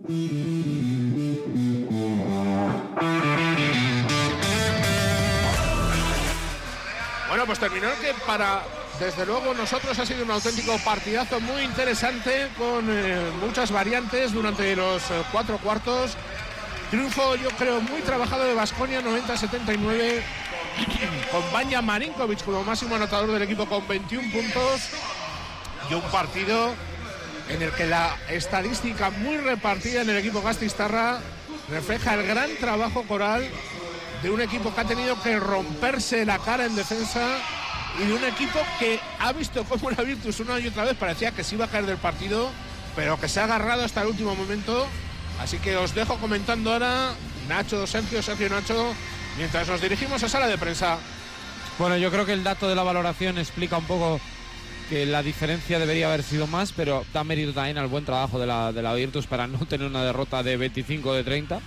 Bueno, pues terminó que desde luego nosotros ha sido un auténtico partidazo muy interesante con muchas variantes durante los 4 cuartos. Triunfo, yo creo, muy trabajado de Baskonia, 90-79, con Vanja Marinkovic como máximo anotador del equipo con 21 puntos. Y un partido en el que la estadística muy repartida en el equipo Gasteiztarra refleja el gran trabajo coral de un equipo que ha tenido que romperse la cara en defensa y de un equipo que ha visto cómo la Virtus una y otra vez parecía que se iba a caer del partido, pero que se ha agarrado hasta el último momento. Así que os dejo comentando ahora Nacho, Sergio, Nacho, mientras nos dirigimos a sala de prensa. Bueno, yo creo que el dato de la valoración explica un poco que la diferencia debería haber sido más, pero da mérito también al buen trabajo de la Virtus para no tener una derrota de 25 de 30.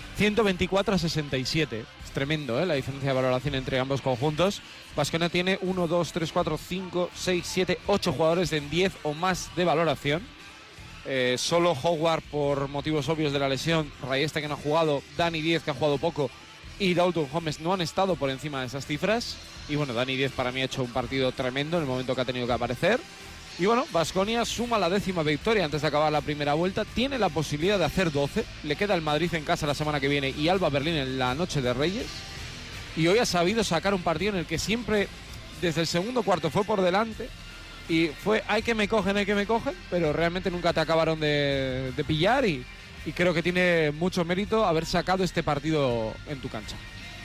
124-67. Es tremendo, la diferencia de valoración entre ambos conjuntos. Baskonia tiene 1, 2, 3, 4, 5, 6, 7, 8 jugadores en 10 o más de valoración. Solo Howard por motivos obvios de la lesión, Rayeste que no ha jugado, Dani 10 que ha jugado poco y Dalton Holmes no han estado por encima de esas cifras. Y bueno, Dani 10 para mí ha hecho un partido tremendo en el momento que ha tenido que aparecer. Y bueno, Baskonia suma la 10ª victoria antes de acabar la primera vuelta. Tiene la posibilidad de hacer 12. Le queda el Madrid en casa la semana que viene y Alba Berlín en la noche de Reyes. Y hoy ha sabido sacar un partido en el que siempre, desde el segundo cuarto, fue por delante. Y fue, hay que me cogen, pero realmente nunca te acabaron de pillar. Y creo que tiene mucho mérito haber sacado este partido en tu cancha.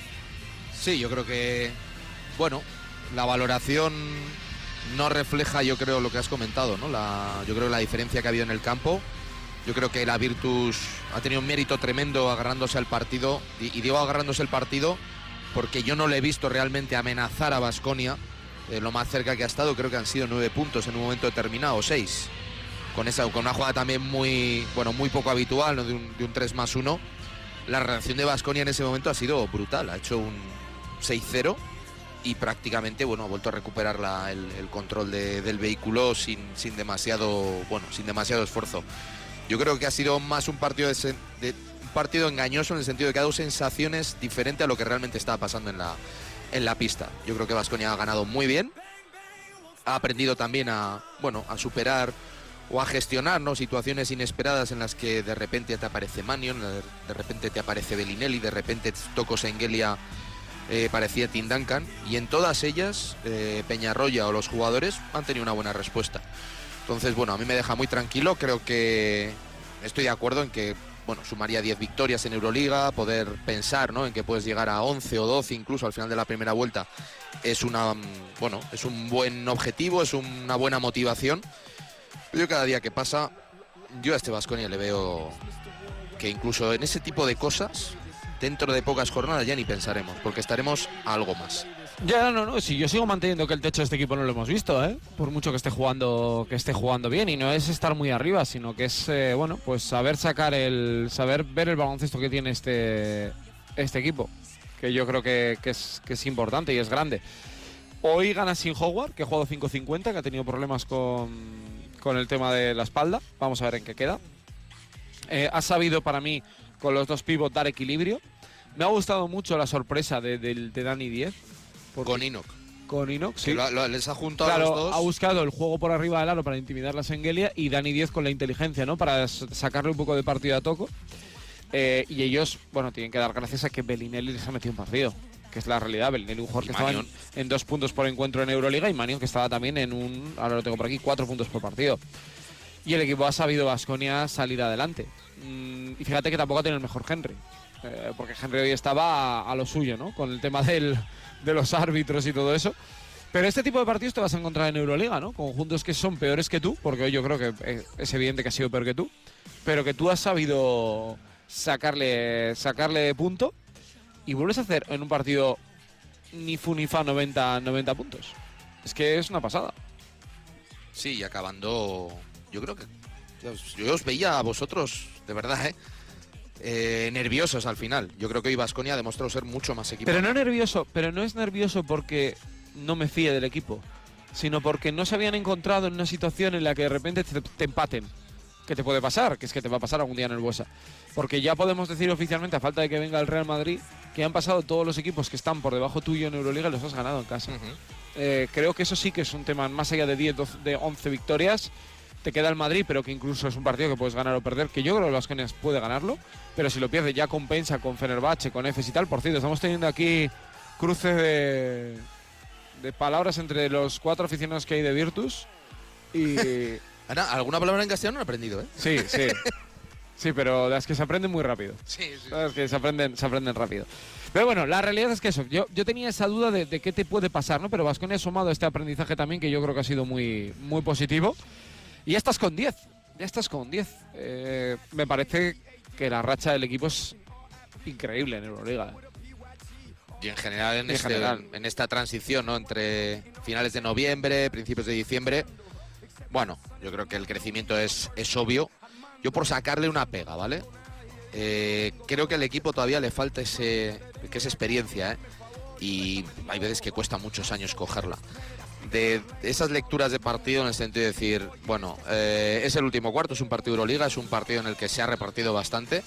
Sí, yo creo que, bueno, la valoración no refleja, yo creo, lo que has comentado, ¿no? Yo creo que la diferencia que ha habido en el campo. Yo creo que la Virtus ha tenido un mérito tremendo agarrándose al partido. Y digo agarrándose el partido porque yo no le he visto realmente amenazar a Baskonia. Lo más cerca que ha estado creo que han sido 9 puntos en un momento determinado, 6. Con una jugada también muy poco habitual, ¿no? de un 3+1. La reacción de Baskonia en ese momento ha sido brutal. Ha hecho un 6-0. Y prácticamente, bueno, ha vuelto a recuperar el control del vehículo sin demasiado esfuerzo. Yo creo que ha sido más un partido un partido engañoso en el sentido de que ha dado sensaciones diferentes a lo que realmente estaba pasando en la pista. Yo creo que Baskonia ha ganado muy bien. Ha aprendido también a superar o a gestionar, ¿no?, situaciones inesperadas en las que de repente te aparece Manion, de repente te aparece Bellinelli, de repente Toko Sengelia parecía Tim Duncan, y en todas ellas Peñarroya o los jugadores han tenido una buena respuesta. Entonces, bueno, a mí me deja muy tranquilo. Creo que estoy de acuerdo en que, bueno, sumaría 10 victorias en Euroliga, poder pensar, ¿no?, en que puedes llegar a 11 o 12 incluso al final de la primera vuelta. Es un buen objetivo, es una buena motivación. Yo cada día que pasa, yo a este Baskonia le veo que incluso en ese tipo de cosas, dentro de pocas jornadas ya ni pensaremos, porque estaremos a algo más. Ya, no, si yo sigo manteniendo que el techo de este equipo no lo hemos visto, por mucho que esté jugando bien, y no es estar muy arriba, sino que es, pues saber ver el baloncesto que tiene este equipo, que yo creo que es importante y es grande. Hoy gana sin Howard, que ha jugado 5.50, que ha tenido problemas con el tema de la espalda. Vamos a ver en qué queda. Ha sabido, para mí, con los dos pivots dar equilibrio. Me ha gustado mucho la sorpresa de Dani 10. Con Enoch, sí. Les ha juntado a los dos. Ha buscado el juego por arriba del aro para intimidar la Sengelia, y Dani 10 con la inteligencia, ¿no?, para sacarle un poco de partido a Toko. Y ellos, tienen que dar gracias a que Bellinelli les ha metido un partido, que es la realidad. Bellinelli, un jugador que estaba en 2 puntos por encuentro en Euroliga, y Manion, que estaba también ahora lo tengo por aquí, 4 puntos por partido. Y el equipo ha sabido, Baskonia, salir adelante. Y fíjate que tampoco ha tenido el mejor Henry, porque Henry hoy estaba a lo suyo, ¿no?, con el tema de los árbitros y todo eso. Pero este tipo de partidos te vas a encontrar en Euroliga, ¿no?, conjuntos que son peores que tú, porque hoy yo creo que es evidente que ha sido peor que tú, pero que tú has sabido sacarle punto, y vuelves a hacer en un partido ni fu ni fa 90 puntos. Es que es una pasada. Sí, y acabando, yo creo que yo os veía a vosotros, de verdad, nerviosos al final. Yo creo que hoy Baskonia ha demostrado ser mucho más equipo. Pero no es nervioso porque no me fíe del equipo, sino porque no se habían encontrado en una situación en la que de repente te empaten. que te puede pasar, que es que te va a pasar algún día en el Buesa. Porque ya podemos decir oficialmente, a falta de que venga el Real Madrid, que han pasado todos los equipos que están por debajo tuyo en Euroliga y los has ganado en casa. Creo que eso sí que es un tema, más allá de 10, 12, de 11 victorias, te queda el Madrid, pero que incluso es un partido que puedes ganar o perder, que yo creo que el Baskonia puede ganarlo, pero si lo pierde ya compensa con Fenerbahce, con Efes y tal. Por cierto, estamos teniendo aquí cruces de palabras entre los 4 aficionados que hay de Virtus y... Ana, alguna palabra en castellano no he aprendido, ¿eh? Sí, sí. Sí, pero las que se aprenden muy rápido. Sí. Las que se aprenden rápido. Pero bueno, la realidad es que eso, yo tenía esa duda de qué te puede pasar, ¿no? Pero Baskonia ha sumado este aprendizaje también, que yo creo que ha sido muy, muy positivo. Y ya estás con 10. Me parece que la racha del equipo es increíble en Euroliga. Y en general en esta transición, ¿no? Entre finales de noviembre, principios de diciembre, bueno, yo creo que el crecimiento es obvio. Yo por sacarle una pega, ¿vale? Creo que al equipo todavía le falta esa experiencia, ¿eh? Y hay veces que cuesta muchos años cogerla. De esas lecturas de partido en el sentido de decir, bueno, es el último cuarto, es un partido de Euroliga, es un partido en el que se ha repartido bastante.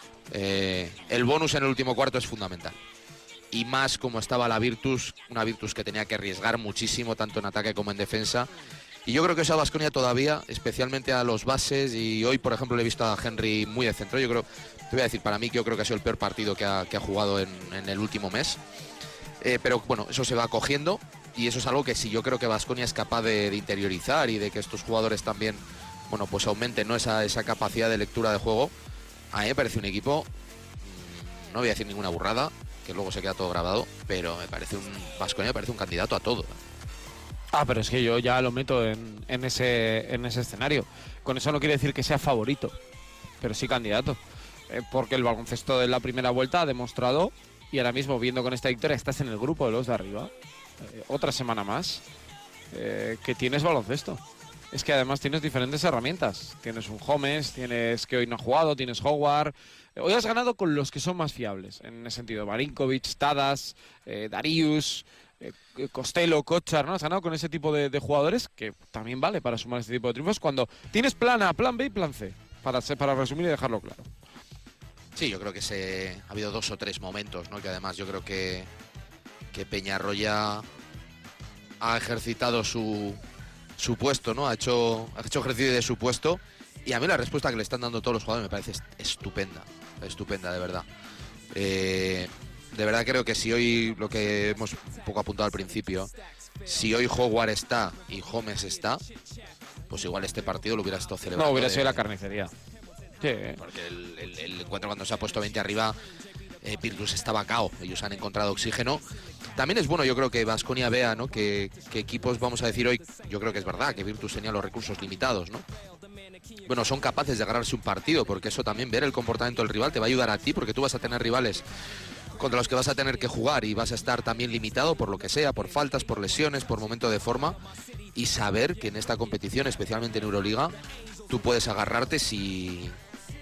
El bonus en el último cuarto es fundamental. Y más como estaba la Virtus, una Virtus que tenía que arriesgar muchísimo, tanto en ataque como en defensa. Y yo creo que eso a Baskonia todavía, especialmente a los bases, y hoy, por ejemplo, le he visto a Henry muy de centro. Yo creo, te voy a decir, para mí, que yo creo que ha sido el peor partido que ha jugado en el último mes. Pero bueno, eso se va cogiendo, y eso es algo que sí, yo creo que Baskonia es capaz de interiorizar, y de que estos jugadores también, bueno, pues aumenten, ¿no? esa capacidad de lectura de juego. A mí me parece un equipo, no voy a decir ninguna burrada, que luego se queda todo grabado, pero Baskonia me parece un candidato a todo. Pero es que yo ya lo meto en ese escenario. Con eso no quiere decir que sea favorito, pero sí candidato. Porque el baloncesto de la primera vuelta ha demostrado, y ahora mismo viendo con esta victoria estás en el grupo de los de arriba, otra semana más, que tienes baloncesto. Es que además tienes diferentes herramientas. Tienes un Homes, tienes que hoy no ha jugado, tienes Howard. Hoy has ganado con los que son más fiables, en ese sentido. Marinkovic, Tadas, Darius, Costello, Kochar, ¿no? Has ganado con ese tipo de jugadores, que también vale para sumar este tipo de triunfos, cuando tienes plan A, plan B y plan C, para resumir y dejarlo claro. Sí, yo creo que ha habido 2 o 3 momentos, ¿no? Que además yo creo que Peñarroya ha ejercitado su puesto, ¿no? Ha hecho ejercicio de su puesto, y a mí la respuesta que le están dando todos los jugadores me parece estupenda, de verdad. De verdad creo que si hoy, lo que hemos un poco apuntado al principio, si hoy Howard está y Homes está, pues igual este partido lo hubiera estado celebrando. No, hubiera sido la carnicería. Sí. Porque el encuentro, cuando se ha puesto 20 arriba, Virtus estaba cao, ellos han encontrado oxígeno. También es bueno, yo creo, que Baskonia vea, ¿no? que equipos, vamos a decir hoy, yo creo que es verdad que Virtus tenía los recursos limitados, ¿no? Bueno, son capaces de ganarse un partido, porque eso también, ver el comportamiento del rival te va a ayudar a ti, porque tú vas a tener rivales contra los que vas a tener que jugar y vas a estar también limitado por lo que sea, por faltas, por lesiones, por momento de forma, y saber que en esta competición, especialmente en Euroliga, tú puedes agarrarte si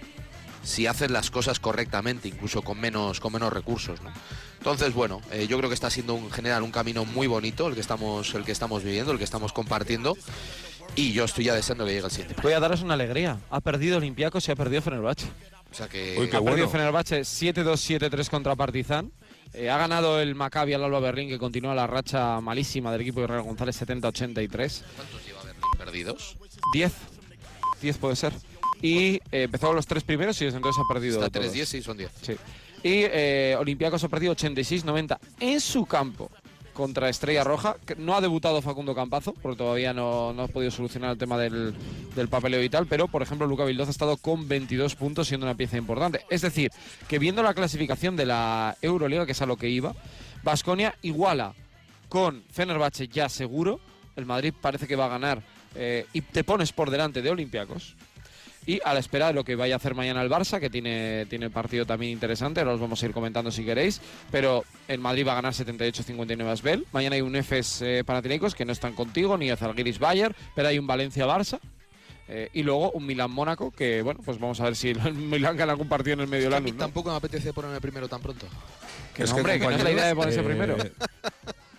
haces las cosas correctamente, incluso con menos recursos, ¿no? Entonces, bueno, yo creo que está siendo en general un camino muy bonito el que estamos viviendo, el que estamos compartiendo, y yo estoy ya deseando que llegue el siguiente. Voy a daros una alegría. Ha perdido Olympiacos y ha perdido Fenerbahce. O sea que ha perdido Fenerbahce 7-2, 7-3 contra Partizan. Ha ganado el Maccabi al Alba Berlín, que continúa la racha malísima del equipo de Real González, 70-83. ¿Cuántos lleva Berlín perdidos? 10 puede ser. Y empezó los 3 primeros y desde entonces ha perdido. Hasta 3-10, sí, son 10. Sí. Y Olympiacos ha perdido 86-90 en su campo contra Estrella Roja. Que no ha debutado Facundo Campazo, porque todavía no ha podido solucionar el tema del papeleo y tal. Pero, por ejemplo, Luka Vildoza ha estado con 22 puntos, siendo una pieza importante. Es decir, que viendo la clasificación de la Euroliga, que es a lo que iba, Baskonia iguala con Fenerbahce ya seguro. El Madrid parece que va a ganar y te pones por delante de Olympiacos. Y a la espera de lo que vaya a hacer mañana el Barça, que tiene partido también interesante, ahora os vamos a ir comentando si queréis, pero el Madrid va a ganar 78-59 a Asbel. Mañana hay un Efes Panathinaikos, que no están contigo, ni a Zalgiris Bayern, pero hay un Valencia-Barça. Y luego un Milán-Mónaco, que bueno, pues vamos a ver si el Milán gana algún partido en el medio A Lanús, mí ¿no? tampoco me apetece ponerme primero tan pronto. Que no, hombre, que no es la idea de ponerse primero.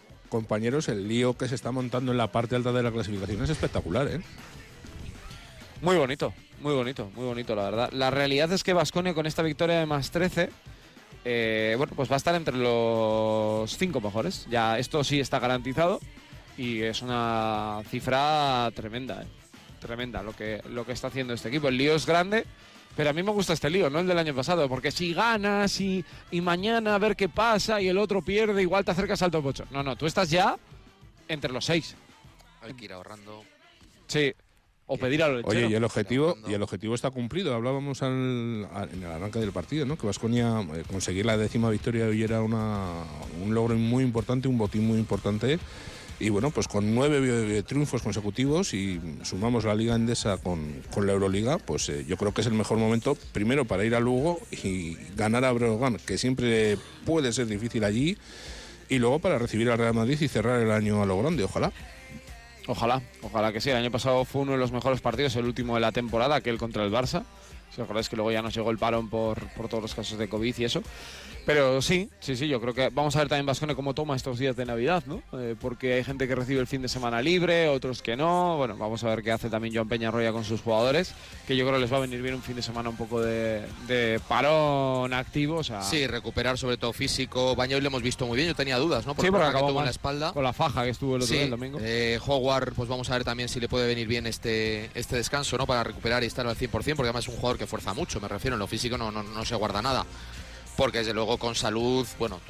Compañeros, el lío que se está montando en la parte alta de la clasificación es espectacular, ¿eh? Muy bonito, la verdad. La realidad es que Baskonia con esta victoria de más 13, bueno, pues va a estar entre los 5 mejores. Ya esto sí está garantizado y es una cifra tremenda, tremenda lo que está haciendo este equipo. El lío es grande, pero a mí me gusta este lío, no el del año pasado, porque si ganas y mañana a ver qué pasa y el otro pierde, igual te acercas al top 8. No, tú estás ya entre los 6. Hay que ir ahorrando. Sí. O pedir a los lecheros. Oye, y el objetivo está cumplido. Hablábamos en el arranque del partido, ¿no? Que Baskonia conseguir la 10ª victoria hoy era un logro muy importante, un botín muy importante. Y bueno, pues con 9 triunfos consecutivos y sumamos la Liga Endesa con la Euroliga, pues yo creo que es el mejor momento, primero para ir a Lugo y ganar a Breogán, que siempre puede ser difícil allí, y luego para recibir al Real Madrid y cerrar el año a lo grande, ojalá. Ojalá que sí. El año pasado fue uno de los mejores partidos, el último de la temporada, aquel contra el Barça. Si os acordáis que luego ya nos llegó el parón por todos los casos de COVID y eso. Pero sí, yo creo que vamos a ver también Baskonia cómo toma estos días de Navidad, ¿no? Porque hay gente que recibe el fin de semana libre, otros que no. Bueno, vamos a ver qué hace también Joan Peñarroya con sus jugadores, que yo creo que les va a venir bien un fin de semana un poco de parón activo. O sea... Sí, recuperar sobre todo físico. Baño hoy lo hemos visto muy bien, yo tenía dudas, ¿no? Porque acabó en la espalda. Con la faja que estuvo el otro día, el domingo. Howard, pues vamos a ver también si le puede venir bien este descanso, ¿no? Para recuperar y estar al 100%, porque además es un jugador que fuerza mucho, me refiero, en lo físico no se guarda nada. Porque desde luego con salud, bueno,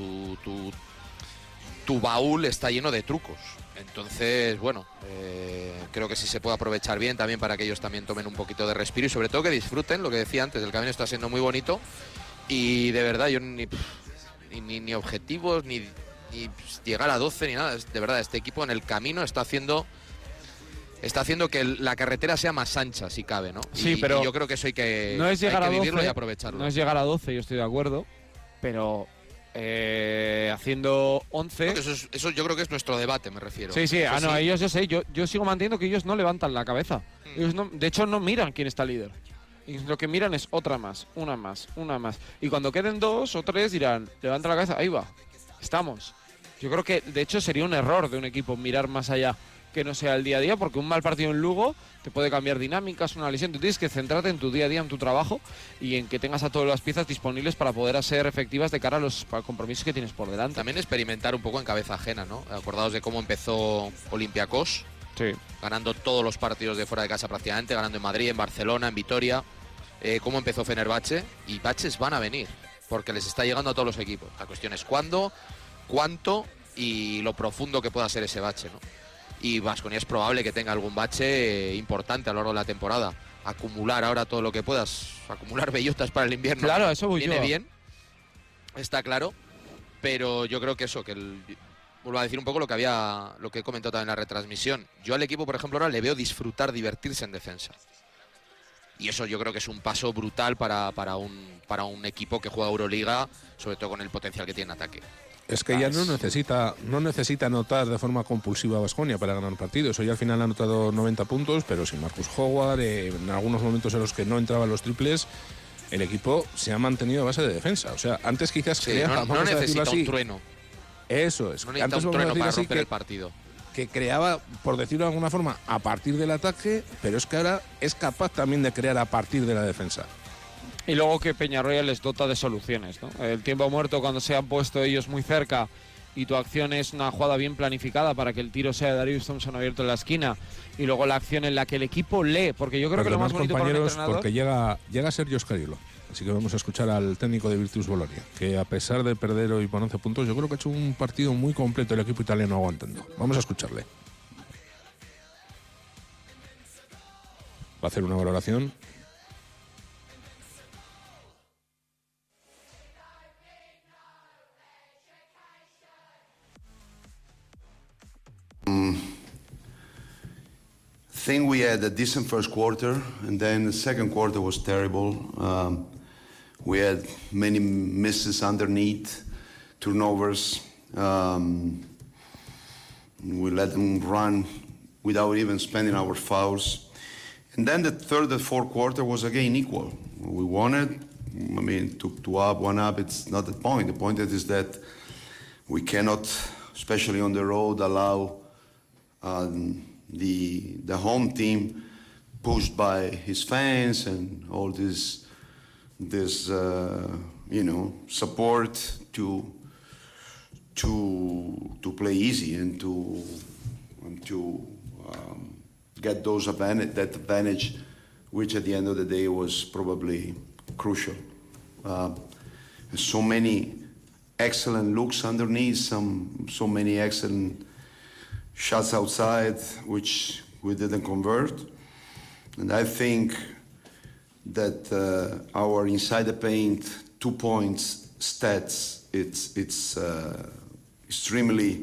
tu baúl está lleno de trucos. Entonces, bueno, creo que sí se puede aprovechar bien también para que ellos también tomen un poquito de respiro y sobre todo que disfruten, lo que decía antes, el camino está siendo muy bonito y de verdad yo ni objetivos, ni llegar a 12 ni nada. De verdad, este equipo en el camino está haciendo que la carretera sea más ancha, si cabe, ¿no? Sí, pero y yo creo que eso hay que vivirlo 12, y aprovecharlo. No es llegar a 12, yo estoy de acuerdo, pero haciendo 11... No, eso yo creo que es nuestro debate, me refiero. Sí, ellos yo sé, yo sigo manteniendo que ellos no levantan la cabeza. Ellos de hecho no miran quién está líder. Y lo que miran es otra más, una más. Y cuando queden 2 o 3 dirán, levanta la cabeza, ahí va, estamos. Yo creo que de hecho sería un error de un equipo mirar más allá que no sea el día a día, porque un mal partido en Lugo te puede cambiar dinámicas, una lesión. Tú tienes que centrarte en tu día a día, en tu trabajo y en que tengas a todas las piezas disponibles para poder ser efectivas de cara a los compromisos que tienes por delante. También experimentar un poco en cabeza ajena, ¿no? Acordaos de cómo empezó Olympiacos, sí, ganando todos los partidos de fuera de casa prácticamente, ganando en Madrid, en Barcelona, en Vitoria. Cómo empezó Fenerbahce, y baches van a venir, porque les está llegando a todos los equipos. La cuestión es cuándo, cuánto y lo profundo que pueda ser ese bache, ¿no? Y Baskonia es probable que tenga algún bache importante a lo largo de la temporada. Acumular ahora todo lo que puedas, acumular bellotas para el invierno. Claro, eso voy viene bien, está claro, pero yo creo que eso, vuelvo a decir un poco lo que he comentado también en la retransmisión. Yo al equipo, por ejemplo, ahora le veo disfrutar, divertirse en defensa. Y eso yo creo que es un paso brutal para un equipo que juega Euroliga, sobre todo con el potencial que tiene en ataque. Es que ya no necesita anotar de forma compulsiva a Baskonia para ganar partidos. Hoy al final ha anotado 90 puntos, pero sin Marcus Howard, en algunos momentos en los que no entraban los triples, el equipo se ha mantenido a base de defensa. O sea, antes quizás creaba, no necesita un trueno. Eso es. No necesita un trueno para romper el partido. Que creaba, por decirlo de alguna forma, a partir del ataque, pero es que ahora es capaz también de crear a partir de la defensa. Y luego que Peñarroya les dota de soluciones, ¿no? El tiempo muerto, cuando se han puesto ellos muy cerca y tu acción es una jugada bien planificada para que el tiro sea de Darius Thompson abierto en la esquina, y luego la acción en la que el equipo lee, porque yo creo que lo más bonito para un entrenador... Porque llega Sergio Scarilo. Así que vamos a escuchar al técnico de Virtus Bologna, que a pesar de perder hoy por 11 puntos, yo creo que ha hecho un partido muy completo el equipo italiano aguantando. Vamos a escucharle. Va a hacer una valoración. I think we had a decent first quarter, and then the second quarter was terrible. We had many misses underneath, turnovers. We let them run without even spending our fouls. And then the third and fourth quarter was again equal. We won it. I mean, two up, one up, it's not the point. The point is that we cannot, especially on the road, allow the home team pushed by his fans and all this support to play easy and to get that advantage, which at the end of the day was probably crucial. So many excellent looks underneath, so many excellent shots outside, which we didn't convert. And I think that our inside the paint 2 points stats, it's extremely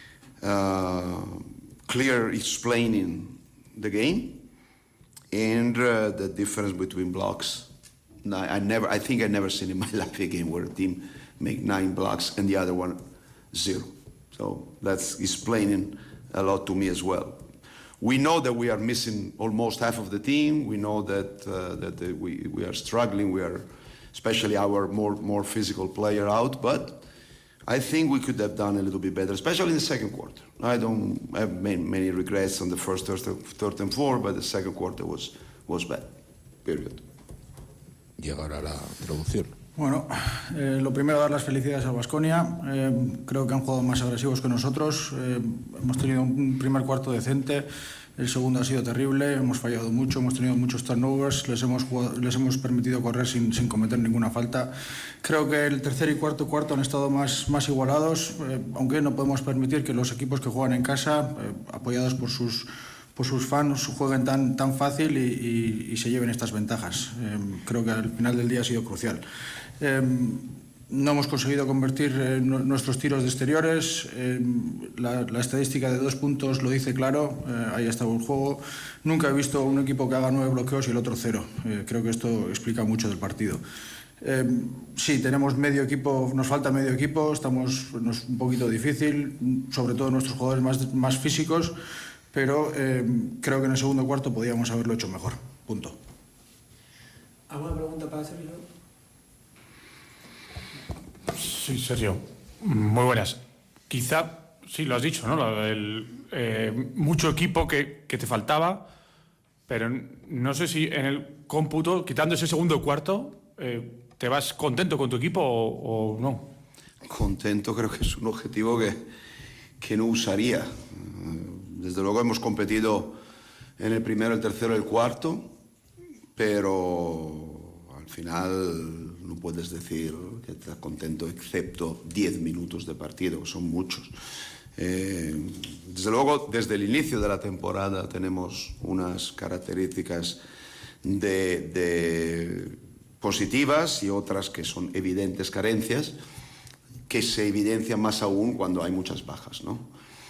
clear explaining the game and the difference between blocks. I think I never seen in my life a game where a team make 9 blocks and the other one 0. So that's explaining a lot to me as well. We know that we are missing almost half of the team. We know that we are struggling. We are, especially our more physical player out. But I think we could have done a little bit better, especially in the second quarter. I don't have many regrets on the first, third and fourth, but the second quarter was bad. Period. Llegará la traducción. Bueno, lo primero, dar las felicidades a Baskonia. Creo que han jugado más agresivos que nosotros. Hemos tenido un primer cuarto decente, el segundo ha sido terrible, hemos fallado mucho, hemos tenido muchos turnovers, les hemos permitido correr sin cometer ninguna falta. Creo que el tercer y cuarto han estado más igualados, aunque no podemos permitir que los equipos que juegan en casa, apoyados por sus fans, jueguen tan fácil y se lleven estas ventajas. Creo que al final del día ha sido crucial. No hemos conseguido convertir nuestros tiros de exteriores. La estadística de 2 puntos lo dice claro. Ahí ha estado el juego. Nunca he visto un equipo que haga 9 bloqueos y el otro 0. Creo que esto explica mucho del partido. Sí, tenemos medio equipo, nos falta medio equipo. Es un poquito difícil, sobre todo nuestros jugadores más físicos. Pero creo que en el segundo cuarto podíamos haberlo hecho mejor. Punto. ¿Alguna pregunta para Sergio? Sí, Sergio. Muy buenas. Quizá, sí, lo has dicho, ¿no? Mucho equipo que te faltaba, pero no sé si en el cómputo, quitando ese segundo cuarto, ¿te vas contento con tu equipo o no? Contento creo que es un objetivo que no usaría. Desde luego hemos competido en el primero, el tercero y el cuarto, pero al final no puedes decir que estás contento excepto 10 minutos de partido, son muchos. Desde luego, desde el inicio de la temporada tenemos unas características positivas y otras que son evidentes carencias, que se evidencian más aún cuando hay muchas bajas, ¿no?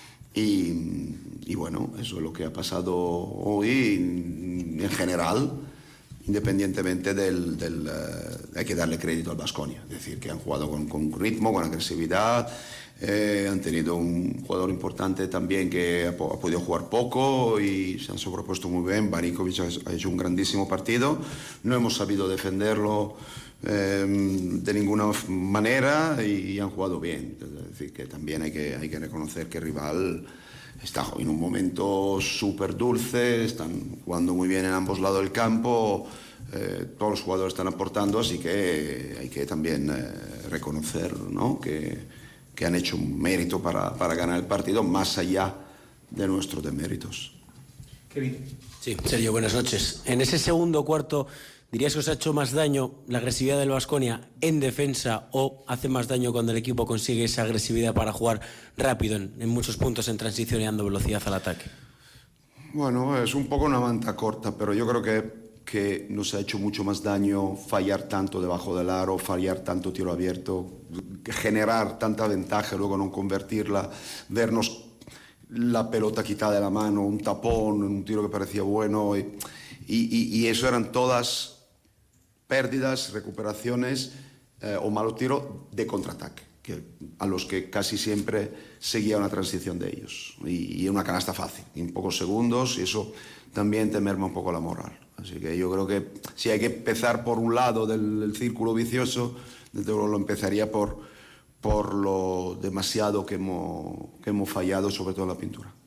Y bueno, eso es lo que ha pasado hoy en general, independientemente hay que darle crédito al Baskonia, es decir, que han jugado con ritmo, con agresividad, han tenido un jugador importante también que ha podido jugar poco y se han sobrepuesto muy bien. Barikovic ha hecho un grandísimo partido, no hemos sabido defenderlo de ninguna manera y han jugado bien. Es decir, que también hay que reconocer que el rival está en un momento súper dulce, están jugando muy bien en ambos lados del campo, todos los jugadores están aportando, así que hay que también reconocer, ¿no? que han hecho un mérito para ganar el partido más allá de nuestros deméritos. Kevin. Sí, Sergio, buenas noches. En ese segundo cuarto, ¿dirías que os ha hecho más daño la agresividad del Baskonia en defensa o hace más daño cuando el equipo consigue esa agresividad para jugar rápido en muchos puntos en transición y dando velocidad al ataque? Bueno, es un poco una manta corta, pero yo creo que nos ha hecho mucho más daño fallar tanto debajo del aro, fallar tanto tiro abierto, generar tanta ventaja, luego no convertirla, vernos la pelota quitada de la mano, un tapón, un tiro que parecía bueno y eso eran todas pérdidas, recuperaciones o malos tiros de contraataque, a los que casi siempre seguía una transición de ellos y una canasta fácil, en pocos segundos, y eso también te merma un poco la moral. Así que yo creo que si hay que empezar por un lado del círculo vicioso, desde luego lo empezaría por lo demasiado que hemos fallado, sobre todo en la pintura.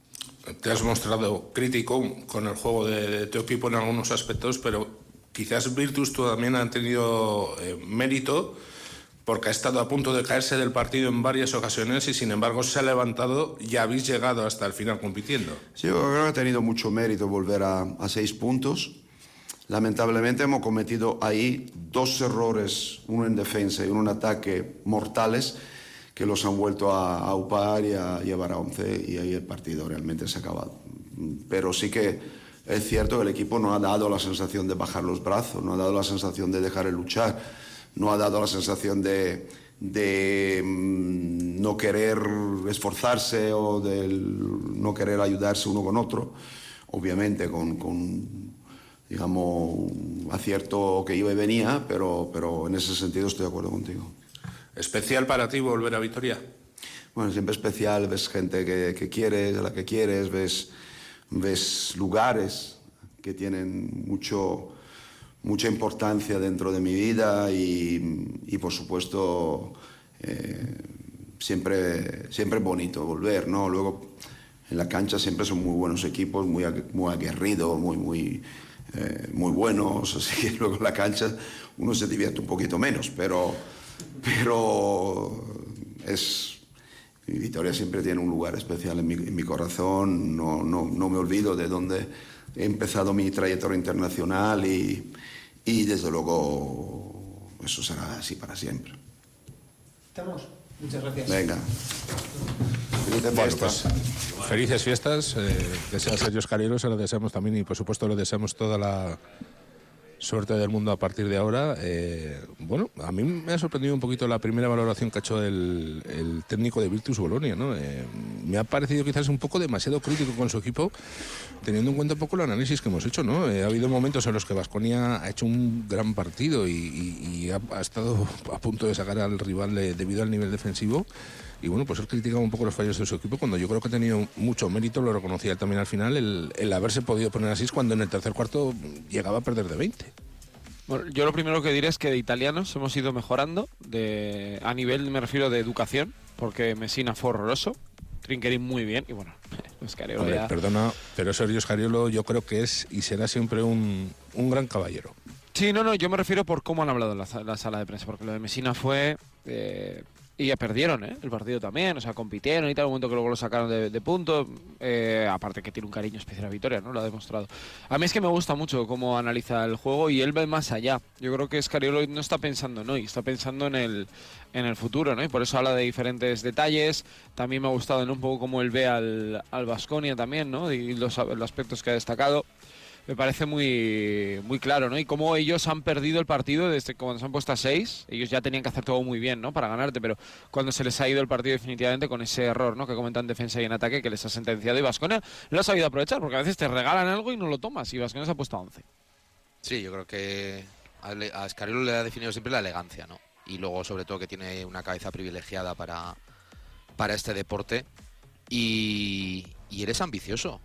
te has mostrado crítico con el juego de tu equipo en algunos aspectos, pero quizás Virtus también han tenido mérito, porque ha estado a punto de caerse del partido en varias ocasiones y sin embargo se ha levantado y habéis llegado hasta el final compitiendo. Sí, yo creo que ha tenido mucho mérito volver a 6 puntos. Lamentablemente hemos cometido ahí 2 errores, uno en defensa y uno en ataque, mortales, que los han vuelto a upar y a llevar a 11, y ahí el partido realmente se ha acabado. Pero sí que es cierto que el equipo no ha dado la sensación de bajar los brazos, no ha dado la sensación de dejar de luchar, no ha dado la sensación de no querer esforzarse o de no querer ayudarse uno con otro, obviamente con digamos, un acierto que iba y venía, pero en ese sentido estoy de acuerdo contigo. ¿Especial para ti volver a Vitoria? Bueno, siempre especial, ves gente que quieres, a la que quieres, ves lugares que tienen mucha importancia dentro de mi vida y por supuesto, siempre es bonito volver, ¿no? Luego, en la cancha siempre son muy buenos equipos, muy aguerridos, muy buenos, así que luego en la cancha uno se divierte un poquito menos, pero Vitoria siempre tiene un lugar especial en mi corazón. No me olvido de dónde he empezado mi trayectoria internacional y desde luego eso será así para siempre. ¿Estamos? Muchas gracias. Venga. Felices fiestas. Pues, felices fiestas. Desea Sergio Scariolo, se lo deseamos también y por supuesto le deseamos toda la suerte del mundo a partir de ahora. Bueno, a mí me ha sorprendido un poquito la primera valoración que ha hecho el técnico de Virtus Bolonia, ¿no? Me ha parecido quizás un poco demasiado crítico con su equipo, teniendo en cuenta un poco el análisis que hemos hecho, ¿no? Ha habido momentos en los que Baskonia ha hecho un gran partido y ha estado a punto de sacar al rival debido al nivel defensivo. Y bueno, pues él criticaba un poco los fallos de su equipo cuando yo creo que ha tenido mucho mérito, lo reconocía él también al final, el haberse podido poner así cuando en el tercer cuarto llegaba a perder de 20. Bueno, yo lo primero que diré es que de italianos hemos ido mejorando, a nivel, me refiero, de educación, porque Messina fue horroroso, Trinquerín muy bien, y bueno, Scariolo ya... Perdona, pero Sergio Scariolo yo creo que es y será siempre un gran caballero. Sí, no, yo me refiero por cómo han hablado en la sala de prensa, porque lo de Messina fue... y ya perdieron el partido también, o sea, compitieron y tal, un momento que luego lo sacaron de punto, aparte que tiene un cariño especial a Vitoria, ¿no? Lo ha demostrado. A mí es que me gusta mucho cómo analiza el juego y él ve más allá. Yo creo que Scariolo no está pensando en hoy, está pensando en el futuro, ¿no? Y por eso habla de diferentes detalles. También me ha gustado, ¿no? Un poco cómo él ve al Baskonia también, ¿no? Y los aspectos que ha destacado. Me parece muy claro, ¿no? Y cómo ellos han perdido el partido desde cuando se han puesto a 6. Ellos ya tenían que hacer todo muy bien, ¿no? Para ganarte, pero cuando se les ha ido el partido definitivamente con ese error, ¿no? Que comentan en defensa y en ataque, que les ha sentenciado. Y Baskonia lo ha sabido aprovechar, porque a veces te regalan algo y no lo tomas. Y Baskonia se ha puesto a 11. Sí, yo creo que a Scariolo le ha definido siempre la elegancia, ¿no? Y luego, sobre todo, que tiene una cabeza privilegiada para este deporte. Y eres ambicioso.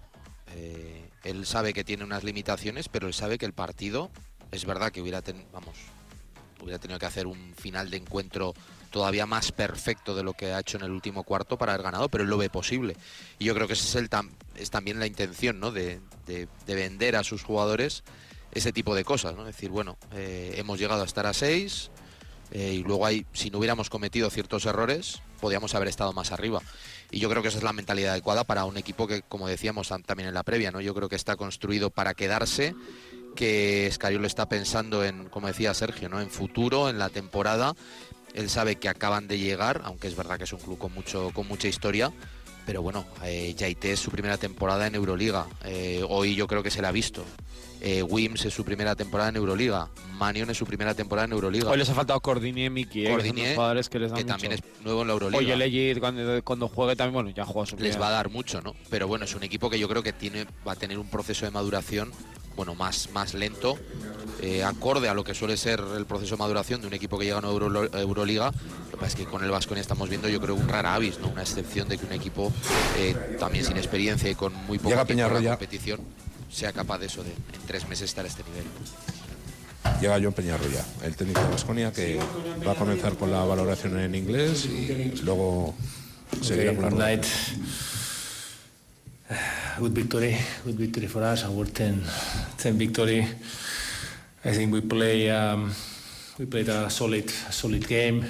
Él sabe que tiene unas limitaciones, pero él sabe que el partido, es verdad que hubiera tenido que hacer un final de encuentro todavía más perfecto de lo que ha hecho en el último cuarto para haber ganado, pero él lo ve posible. Y yo creo que ese es también la intención, ¿no? de vender a sus jugadores ese tipo de cosas, ¿no? Es decir, bueno, hemos llegado a estar a 6 y luego si no hubiéramos cometido ciertos errores, podíamos haber estado más arriba. Y yo creo que esa es la mentalidad adecuada para un equipo que, como decíamos también en la previa, ¿no? Yo creo que está construido para quedarse, que Scariolo está pensando en, como decía Sergio, ¿no? En futuro, en la temporada. Él sabe que acaban de llegar, aunque es verdad que es un club con mucha historia, pero bueno, Yaité es su primera temporada en Euroliga. Hoy yo creo que se la ha visto. Wims es su primera temporada en Euroliga. Manion es su primera temporada en Euroliga. Hoy les ha faltado Cordinier, Miki, que son los jugadores que les dan que mucho. También es nuevo en la Euroliga. Oye, Legit, cuando juegue también, bueno, ya juega su primera. Les va a dar mucho, ¿no? Pero bueno, es un equipo que yo creo que va a tener un proceso de maduración, bueno, más lento, acorde a lo que suele ser el proceso de maduración de un equipo que llega a una Euroliga. Lo que pasa es que con el Baskonia estamos viendo, yo creo, un rara avis, ¿no? Una excepción de que un equipo también sin experiencia y con muy poco tiempo en la competición sea capaz de eso, de en 3 meses estar a este nivel. Llega John Peñarroya, el técnico de Baskonia, que va a comenzar con la valoración en inglés y luego seguirá con la good victory for us. Our 10 victory. I think we played a solid game.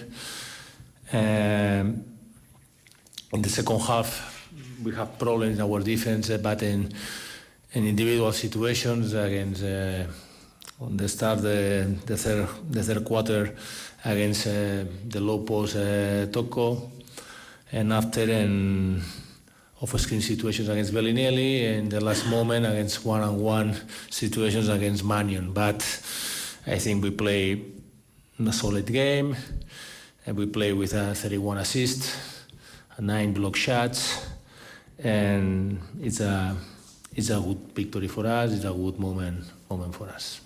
In the second half, we have problems in our defense, but in individual situations against on the start the third quarter against the low post Tocco, and after in off-screen situations against Bellinelli, and the last moment against one-on-one situations against Mannion. But I think we play a solid game, and we play with 31 assists, 9 block shots, and it's a good victory for us. It's a good moment for us.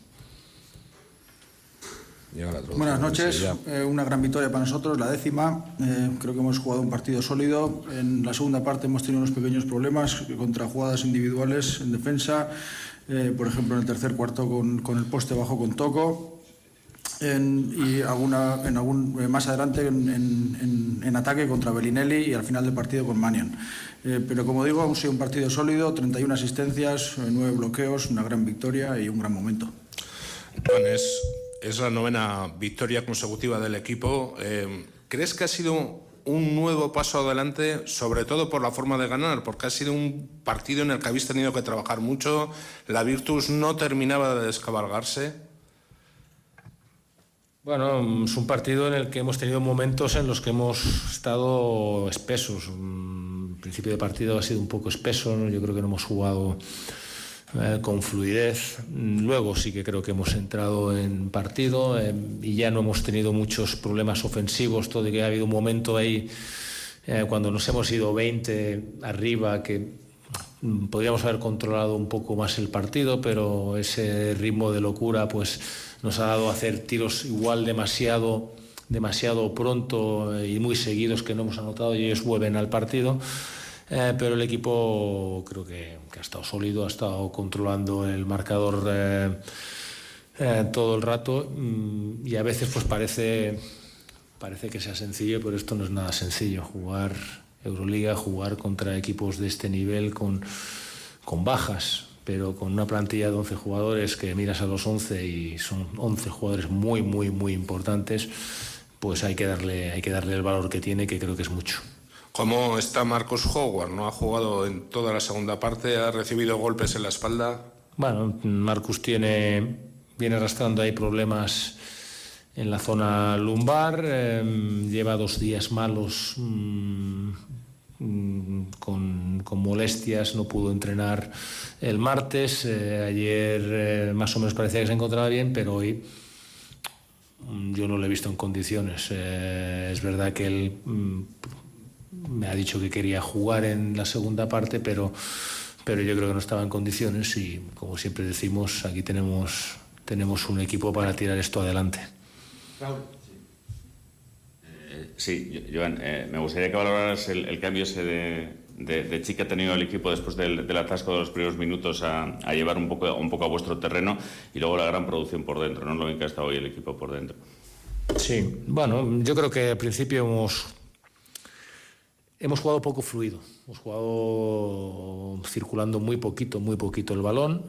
Buenas noches, una gran victoria para nosotros, la 10ª. Creo que hemos jugado un partido sólido. En la segunda parte hemos tenido unos pequeños problemas contra jugadas individuales en defensa, por ejemplo en el tercer cuarto con el poste bajo con Tocco, y más adelante en ataque contra Bellinelli, y al final del partido con Mannion. Pero como digo, ha sido un partido sólido, 31 asistencias, 9 bloqueos, una gran victoria y un gran momento. Bueno, es la 9ª victoria consecutiva del equipo. ¿Crees que ha sido un nuevo paso adelante, sobre todo por la forma de ganar? Porque ha sido un partido en el que habéis tenido que trabajar mucho, la Virtus no terminaba de descabalgarse. Bueno, es un partido en el que hemos tenido momentos en los que hemos estado espesos. El principio de partido ha sido un poco espeso, ¿no? Yo creo que no hemos jugado con fluidez. Luego sí que creo que hemos entrado en partido y ya no hemos tenido muchos problemas ofensivos. Todo de que ha habido un momento ahí cuando nos hemos ido 20 arriba que podríamos haber controlado un poco más el partido, pero ese ritmo de locura pues nos ha dado a hacer tiros igual demasiado pronto y muy seguidos que no hemos anotado, y ellos vuelven al partido. Pero el equipo creo que ha estado sólido, ha estado controlando el marcador todo el rato, y a veces pues parece que sea sencillo, pero esto no es nada sencillo. Jugar Euroliga, jugar contra equipos de este nivel con bajas, pero con una plantilla de 11 jugadores que miras a los 11 y son 11 jugadores muy, muy, muy importantes, pues hay que darle el valor que tiene, que creo que es mucho. ¿Cómo está Marcus Howard? No ha jugado en toda la segunda parte, ha recibido golpes en la espalda. Bueno, Marcus viene arrastrando ahí problemas en la zona lumbar, lleva 2 días malos con molestias, no pudo entrenar el martes. Ayer más o menos parecía que se encontraba bien, pero hoy yo no lo he visto en condiciones. Es verdad que él me ha dicho que quería jugar en la segunda parte, pero yo creo que no estaba en condiciones, y como siempre decimos, aquí tenemos un equipo para tirar esto adelante. Raúl. Sí, Joan, me gustaría que valoraras el cambio ese de chip que ha tenido el equipo después del atasco de los primeros minutos a llevar un poco a vuestro terreno, y luego la gran producción por dentro, ¿no? Lo bien que ha estado hoy el equipo por dentro. Sí, bueno, yo creo que al principio hemos jugado poco fluido, hemos jugado circulando muy poquito el balón,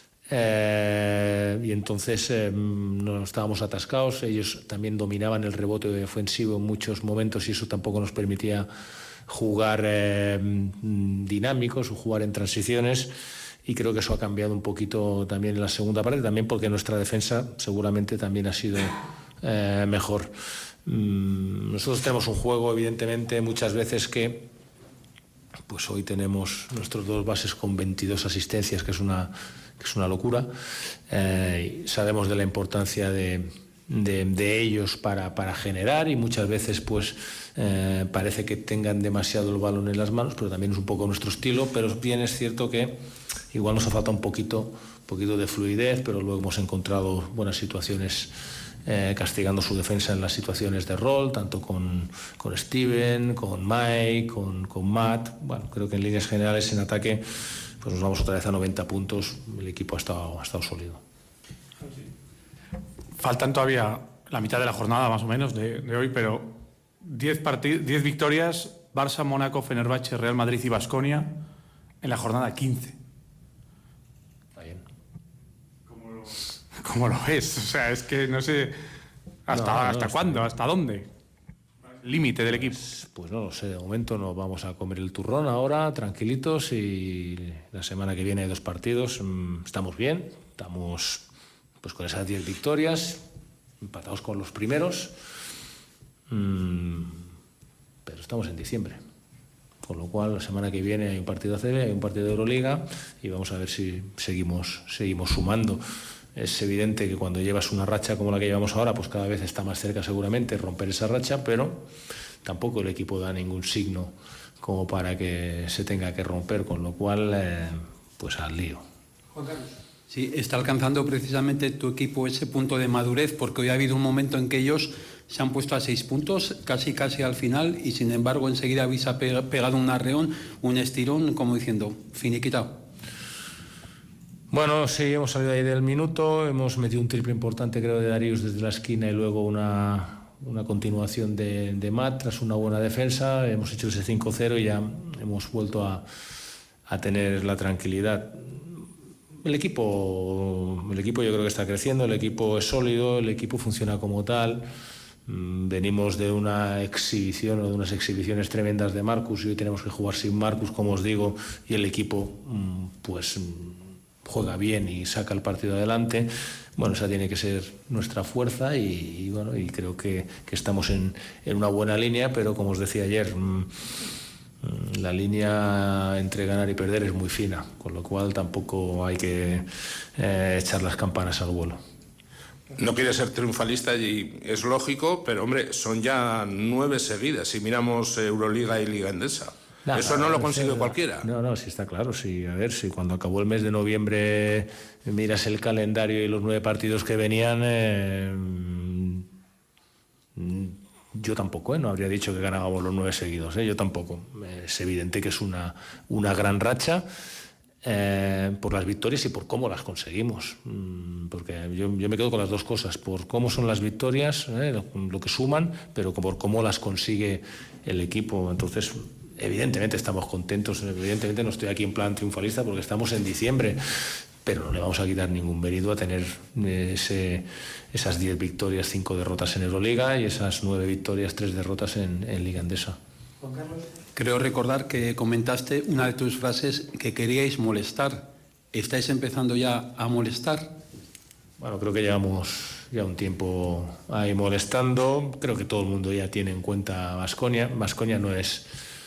y entonces no estábamos atascados. Ellos también dominaban el rebote ofensivo en muchos momentos, y eso tampoco nos permitía jugar dinámicos o jugar en transiciones, y creo que eso ha cambiado un poquito también en la segunda parte, también porque nuestra defensa seguramente también ha sido mejor. Nosotros tenemos un juego, evidentemente, muchas veces que pues hoy tenemos nuestros 2 bases con 22 asistencias, que es una locura. Sabemos de la importancia de ellos para generar, y muchas veces pues parece que tengan demasiado el balón en las manos, pero también es un poco nuestro estilo. Pero bien es cierto que igual nos ha faltado un poquito de fluidez, pero luego hemos encontrado buenas situaciones castigando su defensa en las situaciones de rol, tanto con Steven, con Mike, con Matt. Bueno, creo que en líneas generales en ataque pues nos vamos otra vez a 90 puntos. El equipo ha estado sólido. Faltan todavía la mitad de la jornada más o menos de hoy, pero 10 victorias: Barça, Mónaco, Fenerbahce, Real Madrid y Baskonia. en la jornada 15. Está bien. ¿Cómo lo ves? O sea, es que no sé hasta cuándo, hasta dónde. Límite del equipo. Pues no lo sé, de momento nos vamos a comer el turrón ahora, tranquilitos, y la semana que viene hay 2 partidos. Estamos bien, estamos pues con esas 10 victorias, empatados con los primeros, pero estamos en diciembre. Con lo cual, la semana que viene hay un partido ACB, hay un partido de Euroliga, y vamos a ver si seguimos sumando. Es evidente que cuando llevas una racha como la que llevamos ahora, pues cada vez está más cerca seguramente romper esa racha, pero tampoco el equipo da ningún signo como para que se tenga que romper, con lo cual, pues al lío. Juan Carlos. Sí, está alcanzando precisamente tu equipo ese punto de madurez, porque hoy ha habido un momento en que ellos se han puesto a 6 puntos, casi al final, y sin embargo enseguida habéis pegado un arreón, un estirón, como diciendo, finiquitado. Bueno, sí, hemos salido ahí del minuto, hemos metido un triple importante, creo, de Darius desde la esquina, y luego una continuación de Matt tras una buena defensa. Hemos hecho ese 5-0 y ya hemos vuelto a tener la tranquilidad. El equipo yo creo que está creciendo, el equipo es sólido, el equipo funciona como tal. Venimos de una exhibición o de unas exhibiciones tremendas de Marcus, y hoy tenemos que jugar sin Marcus, como os digo, y el equipo pues juega bien y saca el partido adelante. Bueno, esa tiene que ser nuestra fuerza, y bueno, y creo que estamos en una buena línea, pero como os decía ayer, la línea entre ganar y perder es muy fina, con lo cual tampoco hay que echar las campanas al vuelo. No quiere ser triunfalista y es lógico, pero hombre, son ya 9 seguidas si miramos Euroliga y Liga Endesa. Eso no lo consigue cualquiera. No, sí está claro. Sí, a ver, si cuando acabó el mes de noviembre miras el calendario y los 9 partidos que venían, yo tampoco, no habría dicho que ganábamos los 9 seguidos, yo tampoco. Es evidente que es una gran racha, por las victorias y por cómo las conseguimos, porque yo me quedo con las 2 cosas, por cómo son las victorias, lo que suman, pero por cómo las consigue el equipo. Entonces, evidentemente estamos contentos, evidentemente no estoy aquí en plan triunfalista porque estamos en diciembre, pero no le vamos a quitar ningún mérito a tener esas 10 victorias, 5 derrotas en Euroliga, y esas 9 victorias, 3 derrotas en Liga Endesa. Juan Carlos. Creo recordar que comentaste una de tus frases, que queríais molestar. ¿Estáis empezando ya a molestar? Bueno, creo que llevamos ya un tiempo ahí molestando. Creo que todo el mundo ya tiene en cuenta a Baskonia. Baskonia no es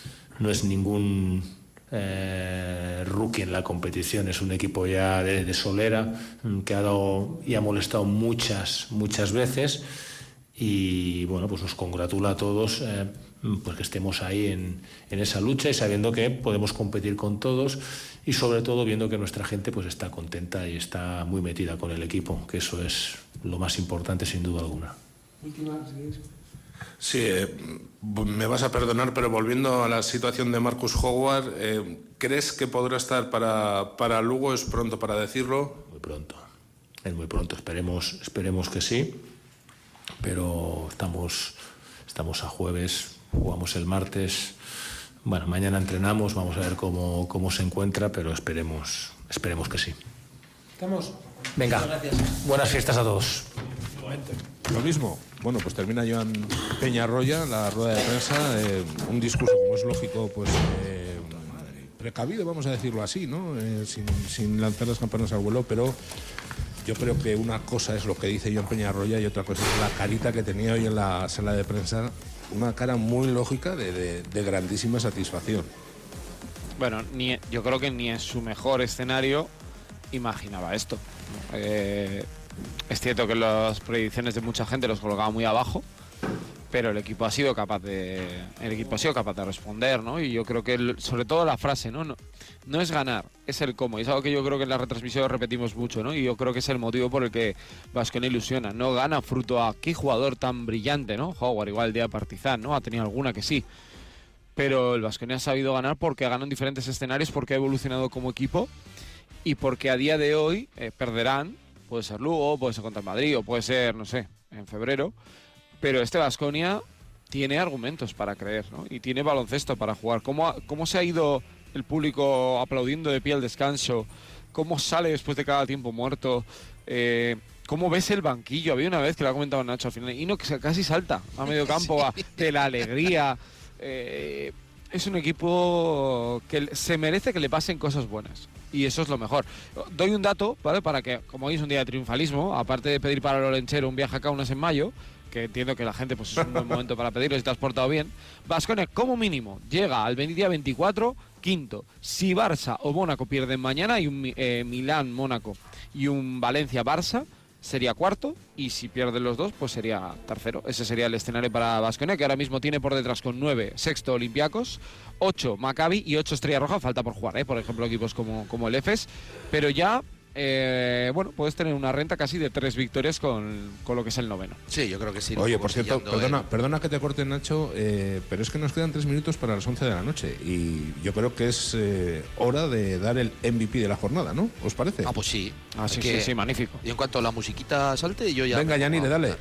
ningún rookie en la competición, es un equipo ya de solera, que ha dado y ha molestado muchas veces, y bueno, pues nos congratula a todos pues que estemos ahí en esa lucha, y sabiendo que podemos competir con todos, y sobre todo viendo que nuestra gente pues está contenta y está muy metida con el equipo, que eso es lo más importante sin duda alguna. Última, Sí, me vas a perdonar, pero volviendo a la situación de Marcus Howard, ¿crees que podrá estar para Lugo? ¿Es pronto para decirlo? Muy pronto, es muy pronto, esperemos que sí, pero estamos a jueves, jugamos el martes, bueno, mañana entrenamos, vamos a ver cómo se encuentra, pero esperemos que sí. ¿Estamos? Venga, buenas fiestas a todos. Lo mismo. Bueno, pues termina Joan Peñarroya la rueda de prensa, un discurso, como es lógico, pues precavido, vamos a decirlo así, ¿no? Sin lanzar las campanas al vuelo, pero yo creo que una cosa es lo que dice Joan Peñarroya y otra cosa es la carita que tenía hoy en la sala de prensa, una cara muy lógica de grandísima satisfacción. Bueno, yo creo que ni en su mejor escenario imaginaba esto. Es cierto que las predicciones de mucha gente los colocaba muy abajo, pero el equipo ha sido capaz de responder, ¿no? Y yo creo que sobre todo la frase, no es ganar, es el cómo. Y es algo que yo creo que en la retransmisión repetimos mucho, ¿no? Y yo creo que es el motivo por el que Baskonia ilusiona. No gana fruto a qué jugador tan brillante, ¿no? Howard igual el día de Partizan, ¿no? Ha tenido alguna que sí. Pero el Baskonia ha sabido ganar porque ha ganado en diferentes escenarios, porque ha evolucionado como equipo y porque a día de hoy perderán. Puede ser Lugo, puede ser contra el Madrid, o puede ser, no sé, en febrero. Pero este Baskonia tiene argumentos para creer, ¿no? Y tiene baloncesto para jugar. ¿Cómo se ha ido el público aplaudiendo de pie al descanso, cómo sale después de cada tiempo muerto, cómo ves el banquillo. Había una vez que lo ha comentado Nacho al final, y no, que casi salta a medio campo de la alegría. Es un equipo que se merece que le pasen cosas buenas. Y eso es lo mejor. Doy un dato, ¿vale? Para que, como hoy es un día de triunfalismo, aparte de pedir para Lorenchero un viaje a Kaunas en mayo, que entiendo que la gente pues es un buen momento para pedirlo si te has portado bien, Baskonia como mínimo llega al día 24 quinto. Si Barça o Mónaco pierden mañana, y un Milán-Mónaco y un Valencia-Barça, sería cuarto, y si pierden los dos, pues sería tercero. Ese sería el escenario para Baskonia, que ahora mismo tiene por detrás con 9 sexto Olympiacos, 8 Maccabi y 8 Estrella Roja. Falta por jugar, por ejemplo, equipos como el Efes, pero ya bueno, puedes tener una renta casi de 3 victorias con lo que es el noveno. Sí, yo creo que sí. Oye, por cierto, perdona que te corte, Nacho, pero es que nos quedan 3 minutos para las 11 de la noche y yo creo que es hora de dar el MVP de la jornada, ¿no? ¿Os parece? Pues sí. Sí, magnífico. Y en cuanto la musiquita salte, yo ya... Venga, Yanire, dale.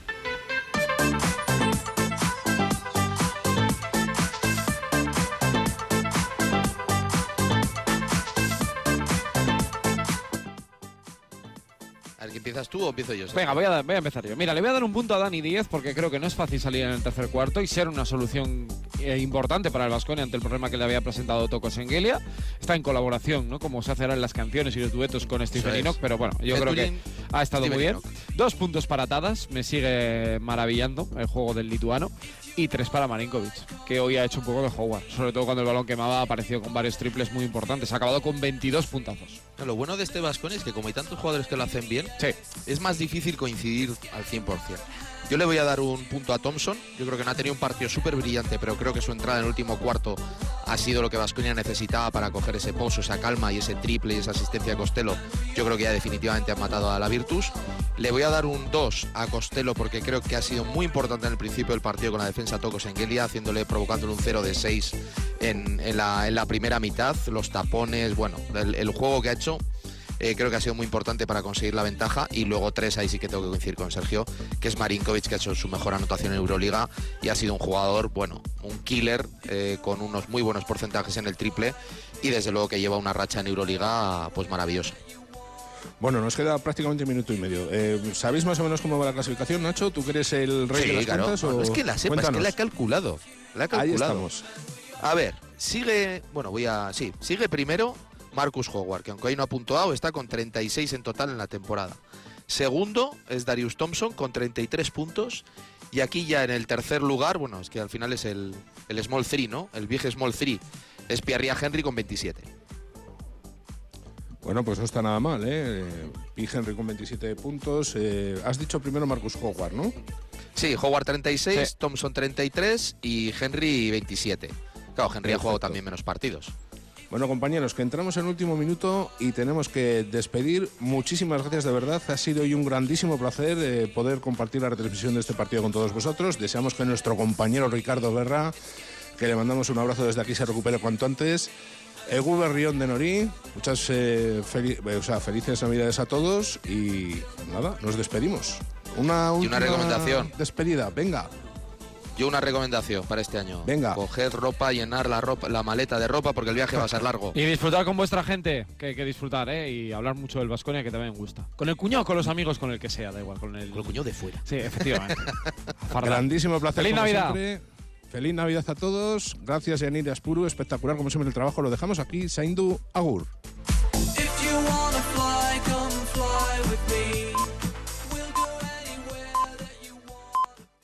¿Empiezas tú o empiezo yo? Venga, voy a empezar yo. Mira, le voy a dar un punto a Dani Díez porque creo que no es fácil salir en el tercer cuarto y ser una solución importante para el Baskonia ante el problema que le había presentado Toko Sengelia. Está en colaboración, ¿no? Como se hace ahora en las canciones y los duetos con Stephen Enoch, pero bueno, yo creo que ha estado muy bien. 2 puntos para Tadas, me sigue maravillando el juego del lituano. Y 3 para Marinkovic, que hoy ha hecho un poco de Howard. Sobre todo cuando el balón quemaba, ha aparecido con varios triples muy importantes. Ha acabado con 22 puntazos. Lo bueno de este Baskonia es que como hay tantos jugadores que lo hacen bien, es más difícil coincidir al 100%. Yo le voy a dar un punto a Thompson. Yo creo que no ha tenido un partido súper brillante, pero creo que su entrada en el último cuarto ha sido lo que Baskonia necesitaba para coger ese pozo, esa calma y ese triple y esa asistencia a Costello. Yo creo que ya definitivamente han matado a la Virtus. Le voy a dar un 2 a Costello porque creo que ha sido muy importante en el principio del partido con la defensa Toko Sengelia, provocándole un 0 de 6 en la primera mitad. Los tapones, bueno, el juego que ha hecho. Creo que ha sido muy importante para conseguir la ventaja. Y luego 3, ahí sí que tengo que coincidir con Sergio, que es Marinkovic, que ha hecho su mejor anotación en Euroliga y ha sido un jugador, bueno, un killer, con unos muy buenos porcentajes en el triple y desde luego que lleva una racha en Euroliga pues maravillosa. Bueno, nos queda prácticamente 1 minuto y medio. ¿Sabéis más o menos cómo va la clasificación, Nacho? ¿Tú que eres el rey de las cuentas? No, es que la sepa, es que la he calculado. Ahí estamos. A ver, sigue primero Marcus Howard, que aunque hoy no ha puntuado, está con 36 en total en la temporada. Segundo es Darius Thompson con 33 puntos. Y aquí ya en el tercer lugar, bueno, es que al final es el Small 3, ¿no? El Big Small 3 es Pierre Henry con 27. Bueno, pues no está nada mal, Big Henry con 27 puntos. Has dicho primero Marcus Howard, ¿no? Sí, Howard 36, sí. Thompson 33 y Henry 27. Claro, Henry ha jugado también menos partidos. Bueno, compañeros, que entramos en el último minuto y tenemos que despedir. Muchísimas gracias, de verdad. Ha sido hoy un grandísimo placer poder compartir la retransmisión de este partido con todos vosotros. Deseamos que nuestro compañero Ricardo Guerra, que le mandamos un abrazo desde aquí, se recupere cuanto antes. Egu Berrión de Norí, muchas felices Navidades a todos y nada, nos despedimos. Una recomendación. Despedida, venga. Yo una recomendación para este año. Venga. Coged ropa, llenar la maleta de ropa porque el viaje va a ser largo. Y disfrutar con vuestra gente, que hay que disfrutar, y hablar mucho del Baskonia, que también me gusta. Con el cuñado, con los amigos, con el que sea, da igual. Con el cuñado de fuera. Sí, efectivamente. Grandísimo placer. ¡Feliz Navidad! Siempre. Feliz Navidad a todos. Gracias, Yanire Aspuru. Espectacular, como siempre, el trabajo. Lo dejamos aquí. Saindu, agur. If you wanna fly, come fly with me.